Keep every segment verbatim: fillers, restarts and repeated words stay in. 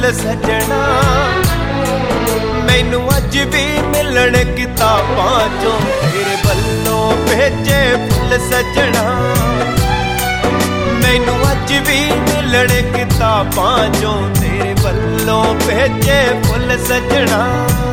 Full सजना मैनू अज भी मिलन किताबां चों तेरे वल्लों भेजे फुल सजना मैनू अज भी मिलन किताबां चों तेरे वल्लों भेजे फुल सजना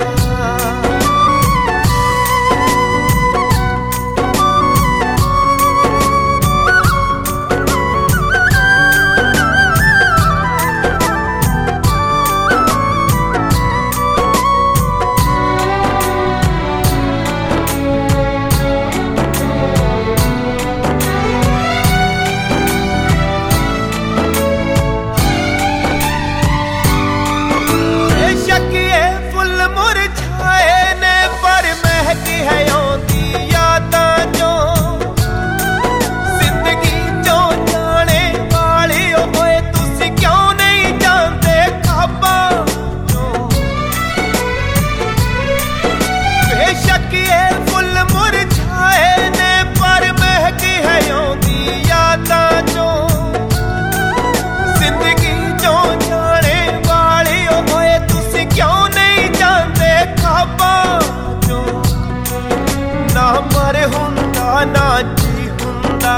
ना जी हुंदा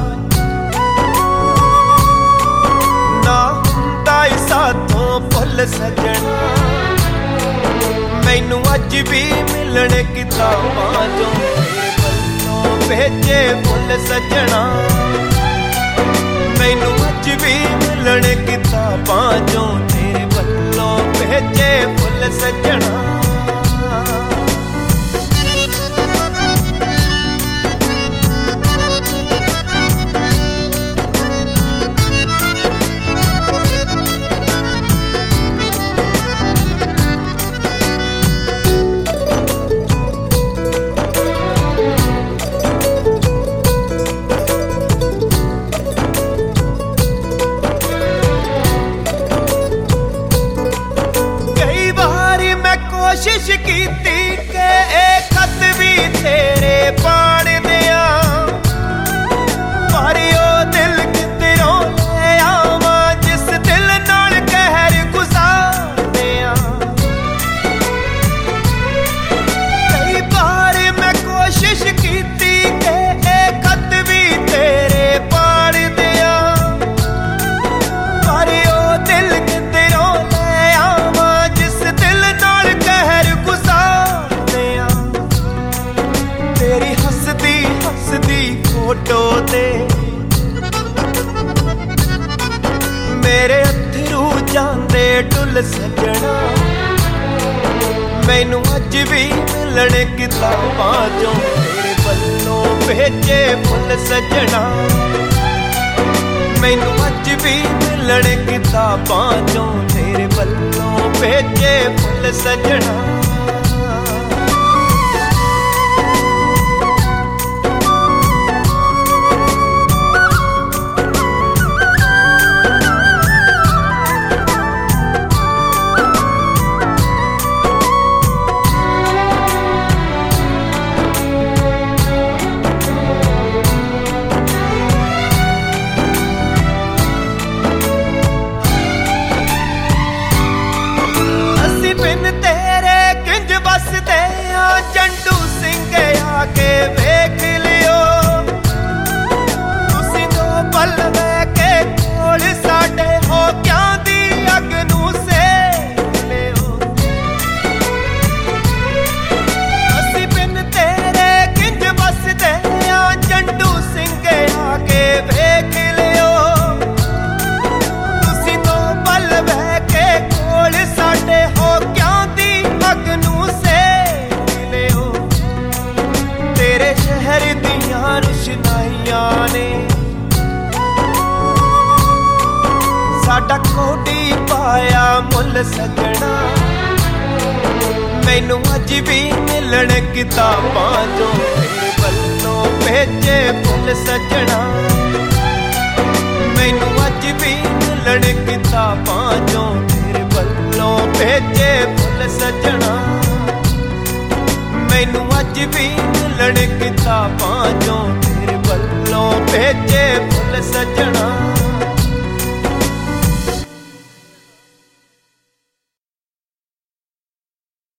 ना हुंदा साथों फुल सजना मैनू अज भी मिलन किताबां चों तेरे वल्लों भेजे फुल सजना मैनू अज भी मिलन किताबां चों तेरे वल्लों भेजे फुल सजना कोशिश कीती के एक खत भी तेरे पाड़ दिया पर ओ दिल किधरों ले आवा जिस दिल नाल कहर गुजार दिया कई बार मैं कोशिश कीती के एक खत भी तेरे पाड़ दिया पर ओ दिल किधरों ले आवा जिस दिल नाल तेरी हसदी हसदी फोटो दे मेरे अथरू जांदे डुल सजना मैनू अज भी मिलन किताबां चों तेरे वल्लों भेजे फुल सजना मैनू अज भी मिलन किताबां चों तेरे वल्लों भेजे फुल सजना बिन तेरे किंज बसदे आ चंडू सिंह आके वेख लियो तुसीं दो पल बह के कोल साडे हो क्या दी अग नूं सेक लियो असीं बिन तेरे किंज बसदे आ चंडू सिंह आके वेख लियो तुसीं दो पल बह के कोल साडे हो तेरे शहर दियां रुशनाइयां ने साडा कोडी पाया मुल सजना मैनू अज भी मिलन किताबां चों तेरे वल्लों भेजे फुल सजना मैनू अज भी मिलन किताबां चों तेरे वल्लों भेजे फुल सजना मैनू अज भी मिलन किताबां चों तेरे वल्लों भेजे फुल सजना।